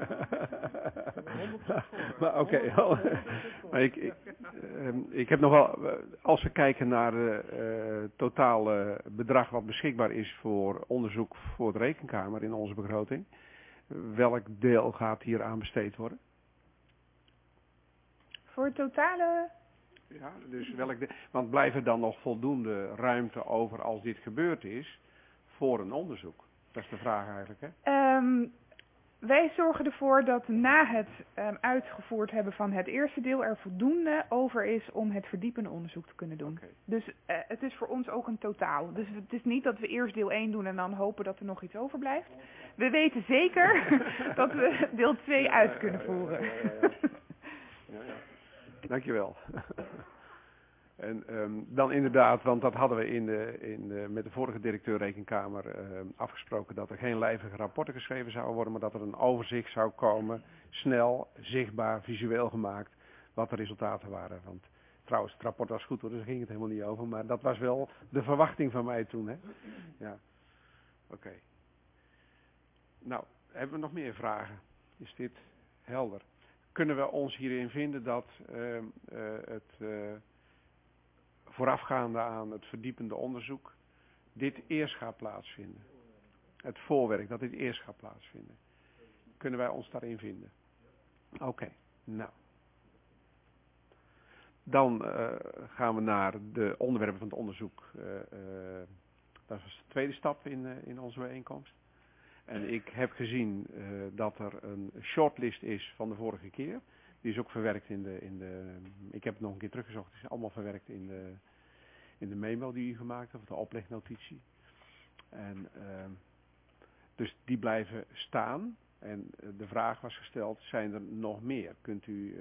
Maar oké. Maar ik heb nog wel, als we kijken naar het totale bedrag wat beschikbaar is voor onderzoek voor de Rekenkamer in onze begroting, welk deel gaat hier aan besteed worden? Voor het totale Ja, dus want blijft er dan nog voldoende ruimte over als dit gebeurd is voor een onderzoek? Dat is de vraag eigenlijk, hè? Wij zorgen ervoor dat na het uitgevoerd hebben van het eerste deel er voldoende over is om het verdiepende onderzoek te kunnen doen. Okay. Dus het is voor ons ook een totaal. Dus het is niet dat we eerst deel 1 doen en dan hopen dat er nog iets overblijft. We weten zeker dat we deel 2 uit kunnen voeren. Ja. Dankjewel. En dan inderdaad, want dat hadden we met de vorige directeur Rekenkamer afgesproken dat er geen lijvige rapporten geschreven zouden worden, maar dat er een overzicht zou komen, snel, zichtbaar, visueel gemaakt, wat de resultaten waren. Want trouwens, het rapport was goed hoor, dus daar ging het helemaal niet over, maar dat was wel de verwachting van mij toen. Hè? Ja, oké. Nou, hebben we nog meer vragen? Is dit helder? Kunnen we ons hierin vinden dat het voorafgaande aan het verdiepende onderzoek dit eerst gaat plaatsvinden? Het voorwerk, dat dit eerst gaat plaatsvinden. Kunnen wij ons daarin vinden? Oké, nou. Dan gaan we naar de onderwerpen van het onderzoek. Dat was de tweede stap in onze bijeenkomst. En ik heb gezien dat er een shortlist is van de vorige keer. Die is ook verwerkt ik heb het nog een keer teruggezocht. Het is allemaal verwerkt in de memo die u gemaakt heeft, of de oplegnotitie. En dus die blijven staan. En de vraag was gesteld, zijn er nog meer? Kunt u,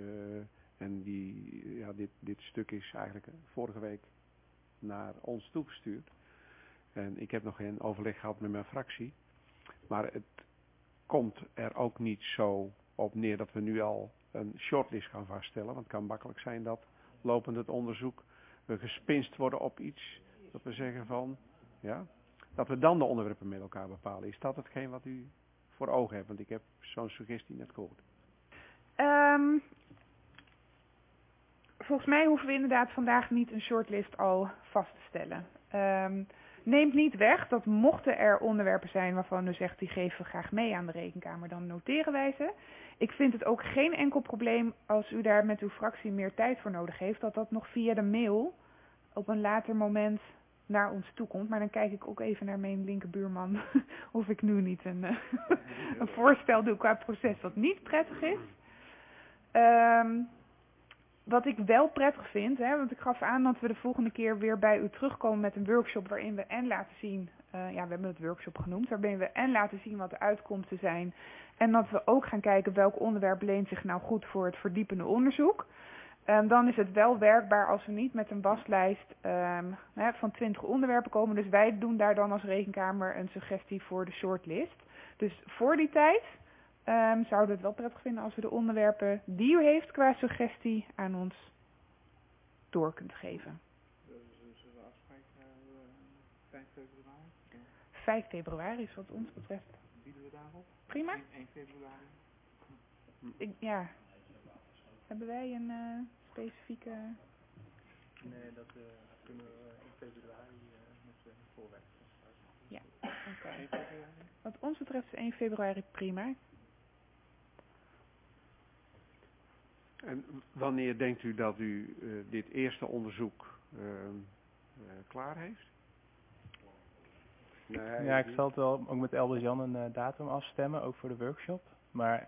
dit stuk is eigenlijk vorige week naar ons toegestuurd. En ik heb nog geen overleg gehad met mijn fractie. Maar het komt er ook niet zo op neer dat we nu al een shortlist gaan vaststellen. Want het kan makkelijk zijn dat lopend het onderzoek we gespinst worden op iets. Dat we zeggen van, ja, dat we dan de onderwerpen met elkaar bepalen. Is dat hetgeen wat u voor ogen hebt? Want ik heb zo'n suggestie net gehoord. Volgens mij hoeven we inderdaad vandaag niet een shortlist al vast te stellen. Neemt niet weg dat mochten er onderwerpen zijn waarvan u zegt die geven we graag mee aan de Rekenkamer, dan noteren wij ze. Ik vind het ook geen enkel probleem als u daar met uw fractie meer tijd voor nodig heeft, dat nog via de mail op een later moment naar ons toe komt. Maar dan kijk ik ook even naar mijn linkerbuurman of ik nu niet een voorstel doe qua proces wat niet prettig is. Wat ik wel prettig vind, want ik gaf aan dat we de volgende keer weer bij u terugkomen met een workshop waarin we laten zien, we hebben het workshop genoemd, waarin we laten zien wat de uitkomsten zijn. En dat we ook gaan kijken welk onderwerp leent zich nou goed voor het verdiepende onderzoek. Dan is het wel werkbaar als we niet met een waslijst van 20 onderwerpen komen. Dus wij doen daar dan als Rekenkamer een suggestie voor de shortlist. Dus voor die tijd zouden we het wel prettig vinden als we de onderwerpen die u heeft qua suggestie aan ons door kunt geven. Zullen we afspreken 5 februari? 5 februari is wat ons betreft. Bieden we daarop? Prima. 1 februari? Hebben wij een specifieke... Nee, dat kunnen we in februari met voorwerk. Ja, oké. Wat ons betreft is 1 februari prima. En wanneer denkt u dat u dit eerste onderzoek klaar heeft? Nee, ja, ik zal het wel ook met Elbers Jan een datum afstemmen, ook voor de workshop. Maar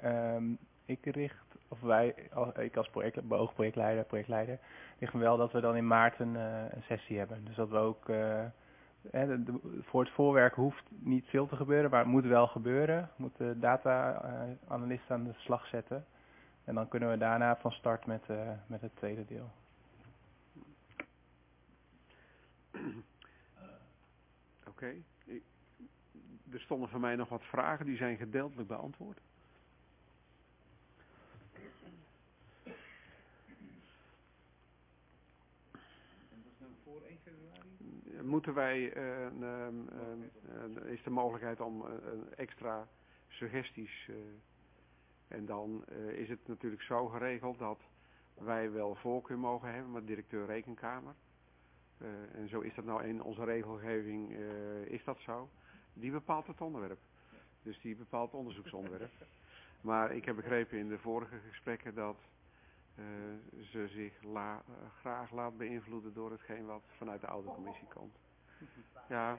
ik als beoogd projectleider, ligt me wel dat we dan in maart een sessie hebben. Dus dat we ook, voor het voorwerk hoeft niet veel te gebeuren, maar het moet wel gebeuren. We moeten data-analisten aan de slag zetten. En dan kunnen we daarna van start met het tweede deel. Oké. Er stonden van mij nog wat vragen, die zijn gedeeltelijk beantwoord. En dat is nou voor 1 februari? Moeten wij, is de mogelijkheid om extra suggesties... En dan is het natuurlijk zo geregeld dat wij wel voorkeur mogen hebben met directeur Rekenkamer. En zo is dat nou in onze regelgeving, is dat zo. Die bepaalt het onderwerp. Dus die bepaalt het onderzoeksonderwerp. Maar ik heb begrepen in de vorige gesprekken dat ze zich graag laat beïnvloeden door hetgeen wat vanuit de oude commissie komt. Ja.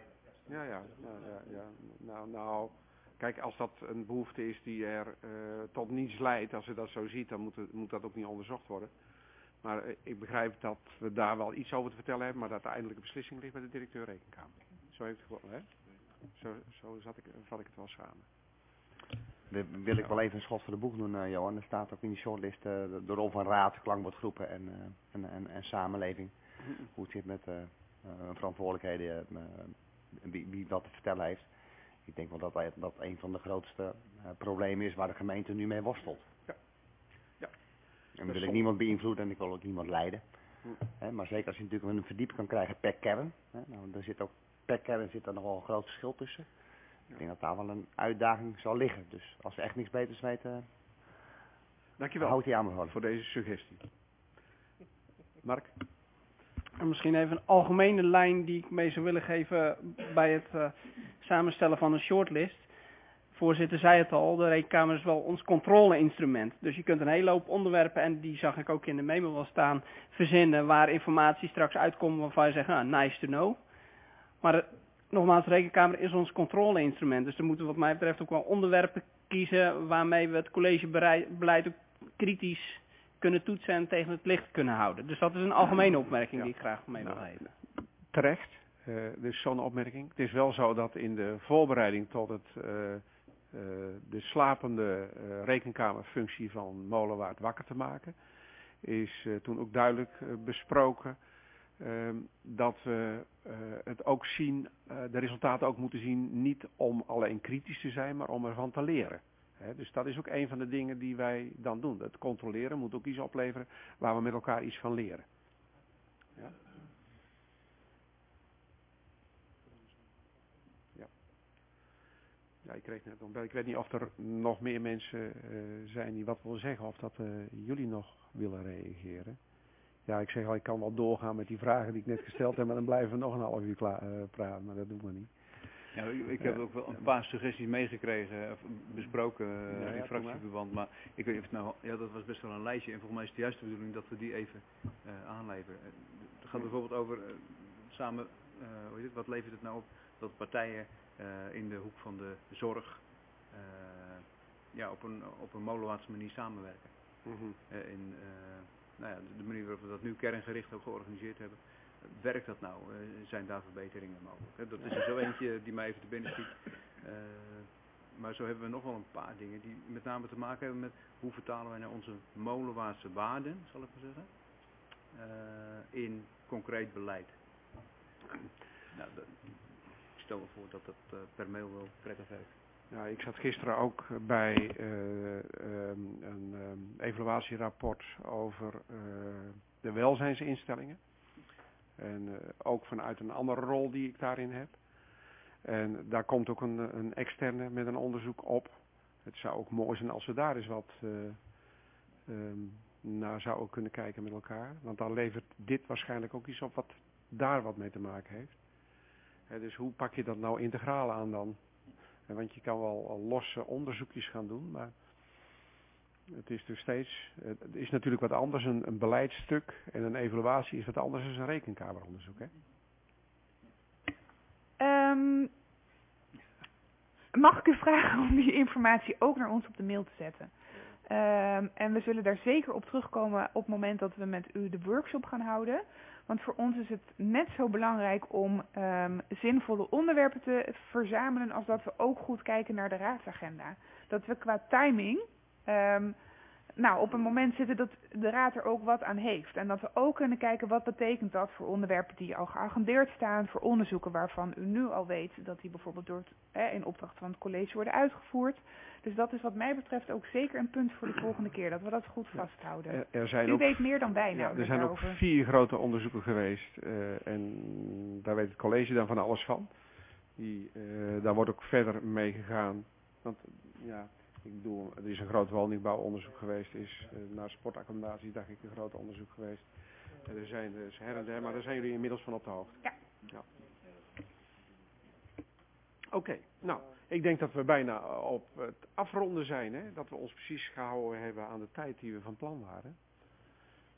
Nou, kijk, als dat een behoefte is die er tot niets leidt, als ze dat zo ziet, dan moet dat ook niet onderzocht worden. Maar ik begrijp dat we daar wel iets over te vertellen hebben, maar dat de eindelijke beslissing ligt bij de directeur Rekenkamer. Zo heeft het gewoon, hè? Zo vat ik het wel samen. Wil ik wel even een schot voor de boeg doen, Johan. Er staat ook in die shortlist de rol van raad, klankbordgroepen en samenleving. Hoe het zit met verantwoordelijkheden, wie wat te vertellen heeft. Ik denk wel dat een van de grootste problemen is waar de gemeente nu mee worstelt. Ja. En dan wil ik niemand beïnvloeden en ik wil ook niemand leiden. Maar zeker als je natuurlijk een verdieping kan krijgen per kern. Nou, per kern zit er nogal een groot verschil tussen. Ik denk dat daar wel een uitdaging zal liggen. Dus als we echt niks beters weten, dankjewel. Houd die aanbevolen voor deze suggestie. Mark? En misschien even een algemene lijn die ik mee zou willen geven bij het samenstellen van een shortlist. Voorzitter zei het al, de Rekenkamer is wel ons controle-instrument. Dus je kunt een hele hoop onderwerpen, en die zag ik ook in de memo wel staan, verzinnen waar informatie straks uitkomt waarvan je zegt, nou, nice to know. Maar nogmaals, de Rekenkamer is ons controle-instrument. Dus er moeten wat mij betreft ook wel onderwerpen kiezen waarmee we het collegebeleid ook kritisch kunnen toetsen en tegen het licht kunnen houden. Dus dat is een algemene opmerking die ik graag mee wil geven. Terecht, dus zo'n opmerking. Het is wel zo dat in de voorbereiding tot de slapende rekenkamerfunctie van Molenwaard wakker te maken, is toen ook duidelijk besproken dat we het ook zien, de resultaten ook moeten zien, niet om alleen kritisch te zijn, maar om ervan te leren. Dus dat is ook een van de dingen die wij dan doen. Het controleren moet ook iets opleveren waar we met elkaar iets van leren. Ja. Ja, ik kreeg net een bel. Ik weet niet of er nog meer mensen zijn die wat willen zeggen, of dat jullie nog willen reageren. Ja, ik zeg al, ik kan wel doorgaan met die vragen die ik net gesteld heb, maar dan blijven we nog een half uur praten, maar dat doen we niet. Ja, ik heb ook wel een paar suggesties meegekregen, besproken in fractieverband, maar ik weet niet of het nou, ja, dat was best wel een lijstje en volgens mij is het juist de bedoeling dat we die even aanleveren. Het gaat bijvoorbeeld over samen, wat levert het nou op dat partijen in de hoek van de zorg op een molenwaartse manier samenwerken. De manier waarop we dat nu kerngericht ook georganiseerd hebben. Werkt dat nou? Zijn daar verbeteringen mogelijk? Dat is er zo eentje die mij even te binnen schiet. Maar zo hebben we nog wel een paar dingen die met name te maken hebben met hoe vertalen wij nou onze molenwaartse waarden, zal ik maar zeggen, in concreet beleid. Nou, ik stel me voor dat dat per mail wel prettig werkt. Ja, ik zat gisteren ook bij een evaluatierapport over de welzijnsinstellingen. En ook vanuit een andere rol die ik daarin heb. En daar komt ook een externe met een onderzoek op. Het zou ook mooi zijn als we daar eens wat naar zouden kunnen kijken met elkaar. Want dan levert dit waarschijnlijk ook iets op wat daar wat mee te maken heeft. Dus hoe pak je dat nou integraal aan dan? Want je kan wel losse onderzoekjes gaan doen, maar het is dus steeds, het is natuurlijk wat anders, een beleidstuk en een evaluatie is wat anders dan een rekenkameronderzoek, hè? Mag ik u vragen om die informatie ook naar ons op de mail te zetten? En we zullen daar zeker op terugkomen op het moment dat we met u de workshop gaan houden. Want voor ons is het net zo belangrijk om zinvolle onderwerpen te verzamelen als dat we ook goed kijken naar de raadsagenda. Dat we qua timing op een moment zitten dat de raad er ook wat aan heeft. En dat we ook kunnen kijken wat betekent dat voor onderwerpen die al geagendeerd staan, voor onderzoeken waarvan u nu al weet dat die bijvoorbeeld in opdracht van het college worden uitgevoerd. Dus dat is wat mij betreft ook zeker een punt voor de volgende keer, dat we dat goed vasthouden. U weet meer dan wij namelijk er zijn daarover. Ook 4 grote onderzoeken geweest en daar weet het college dan van alles van. Daar wordt ook verder mee gegaan. Want ja, ik bedoel, er is een groot woningbouwonderzoek geweest, is naar sportaccommodaties dacht ik een groot onderzoek geweest. Er zijn dus her en der, maar daar zijn jullie inmiddels van op de hoogte. Ja. Oké, nou, ik denk dat we bijna op het afronden zijn, hè? Dat we ons precies gehouden hebben aan de tijd die we van plan waren.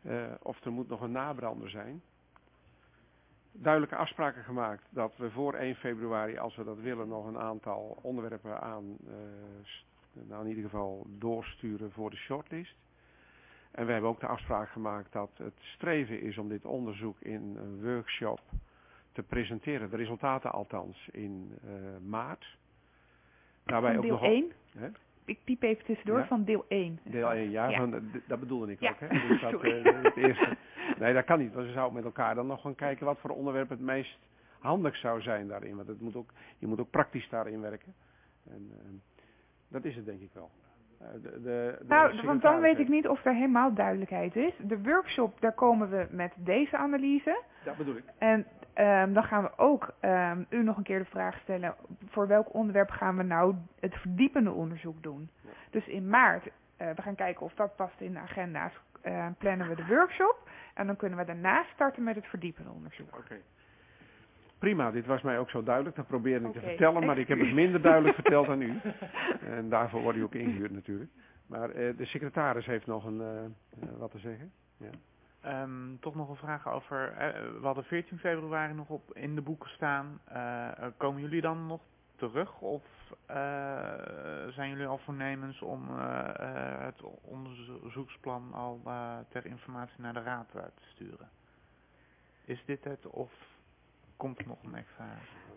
of er moet nog een nabrander zijn. Duidelijke afspraken gemaakt dat we voor 1 februari, als we dat willen, nog een aantal onderwerpen in ieder geval doorsturen voor de shortlist. En we hebben ook de afspraak gemaakt dat het streven is om dit onderzoek in een workshop te presenteren. De resultaten althans in maart. Daarbij Van ook deel nog 1? Hè? Ik piep even tussendoor, Ja? van deel 1. Deel 1, ja, Ja. Dat bedoelde ik Ja. ook. Hè? Dus dat, Sorry. het eerste. Nee, dat kan niet. Want we zouden met elkaar dan nog gaan kijken wat voor onderwerp het meest handig zou zijn daarin. Want je moet ook praktisch daarin werken. En dat is het denk ik wel. Want dan weet ik niet of er helemaal duidelijkheid is. De workshop, daar komen we met deze analyse. Dat bedoel ik. En dan gaan we ook u nog een keer de vraag stellen, voor welk onderwerp gaan we nou het verdiepende onderzoek doen? Ja. Dus in maart, we gaan kijken of dat past in de agenda's, plannen we de workshop. En dan kunnen we daarna starten met het verdiepende onderzoek. Oké. Prima, dit was mij ook zo duidelijk. Dat probeerde ik te Oké, vertellen, maar ik heb het excuus. minder duidelijk verteld dan u. En daarvoor wordt u ook ingehuurd natuurlijk. Maar de secretaris heeft nog wat te zeggen. Ja. Toch nog een vraag over, we hadden 14 februari nog op in de boeken staan. Komen jullie dan nog terug of zijn jullie al voornemens om het onderzoeksplan al ter informatie naar de raad te sturen? Is dit het of komt er nog een extra?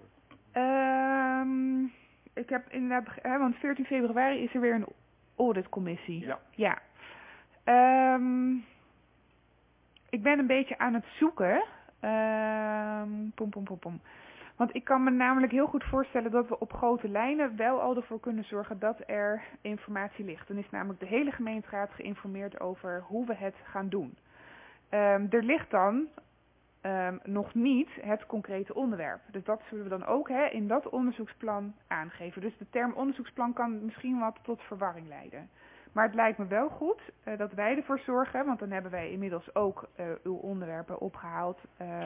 Ik heb inderdaad, want 14 februari is er weer een auditcommissie. Ja. Ja. Ik ben een beetje aan het zoeken. Want ik kan me namelijk heel goed voorstellen dat we op grote lijnen wel al ervoor kunnen zorgen dat er informatie ligt. Dan is namelijk de hele gemeenteraad geïnformeerd over hoe we het gaan doen. Er ligt dan nog niet het concrete onderwerp. Dus dat zullen we dan ook in dat onderzoeksplan aangeven. Dus de term onderzoeksplan kan misschien wat tot verwarring leiden. Maar het lijkt me wel goed dat wij ervoor zorgen, want dan hebben wij inmiddels ook uw onderwerpen opgehaald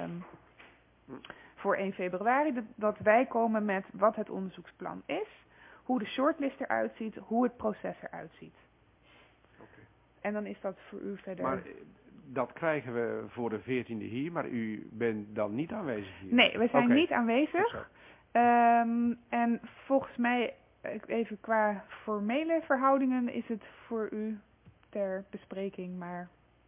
voor 1 februari. Dat wij komen met wat het onderzoeksplan is, hoe de shortlist eruit ziet, hoe het proces eruit ziet. Okay. En dan is dat voor u verder. Maar dat krijgen we voor de 14e hier, maar u bent dan niet aanwezig hier? Nee, we zijn niet aanwezig. Goed En volgens mij, even qua formele verhoudingen, is het voor u ter bespreking, maar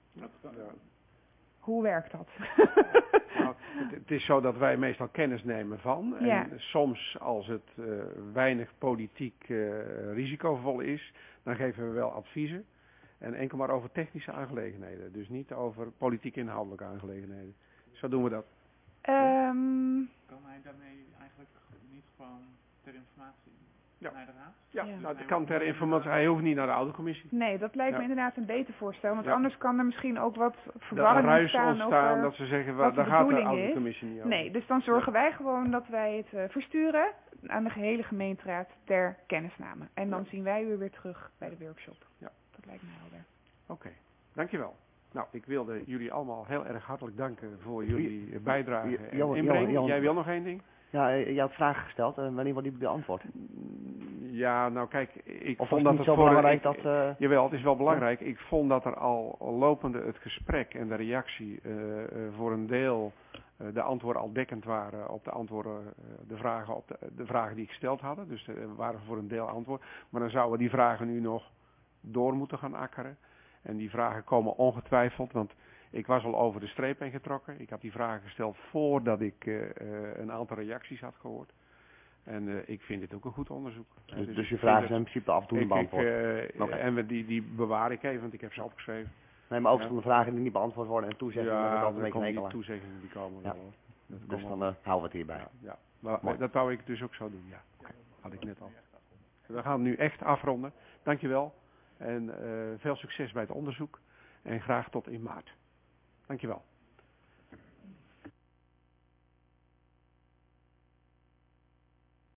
hoe werkt dat? Nou, het is zo dat wij meestal kennis nemen van. En Ja. soms als het weinig politiek risicovol is, dan geven we wel adviezen. En enkel maar over technische aangelegenheden. Dus niet over politiek inhoudelijke aangelegenheden. Zo doen we dat. Kan hij daarmee eigenlijk niet gewoon ter informatie naar de raad? Ja, Ja. nou, dat kan ter informatie. Hij hoeft niet naar de auditcommissie. Nee, dat lijkt me Ja. inderdaad een beter voorstel. Want Ja. anders kan er misschien ook wat Er verwarring ruis ontstaan ontstaan over dat ze zeggen, wat de daar gaat de bedoeling is. auditcommissie niet over. Nee, dus dan zorgen wij gewoon dat wij het versturen aan de gehele gemeenteraad ter kennisname. En dan zien wij u weer terug bij de workshop. Ja. Dat lijkt me helder. Oké, dankjewel. Nou, ik wilde jullie allemaal heel erg hartelijk danken voor jullie bijdrage en inbreng. Jan. Jij wil nog één ding? Ja, je had vragen gesteld. Wanneer wordt die beantwoord? Ja, nou kijk, ik Of vond was dat het het niet zo belangrijk voor dat... Jawel, het is wel belangrijk. Ik vond dat er al lopende het gesprek en de reactie voor een deel de antwoorden al dekkend waren op de antwoorden, de vragen die ik gesteld had. Dus er waren voor een deel antwoord. Maar dan zouden we die vragen nu nog door moeten gaan akkeren. En die vragen komen ongetwijfeld, want ik was al over de streep heen getrokken. Ik had die vragen gesteld voordat ik een aantal reacties had gehoord. En ik vind dit ook een goed onderzoek. Dus je vragen zijn in principe af en toe beantwoord. Okay. En die bewaar ik even, want ik heb ze opgeschreven. Nee, maar ook van de vragen die niet beantwoord worden en toezeggingen, dat is altijd een beetje die toezeggingen die komen wel hoor. Dus dan houden we het hierbij. Ja. Maar dat wou ik dus ook zo doen, ja. Had ik net al. We gaan nu echt afronden. Dankjewel. En veel succes bij het onderzoek. En graag tot in maart. Dankjewel.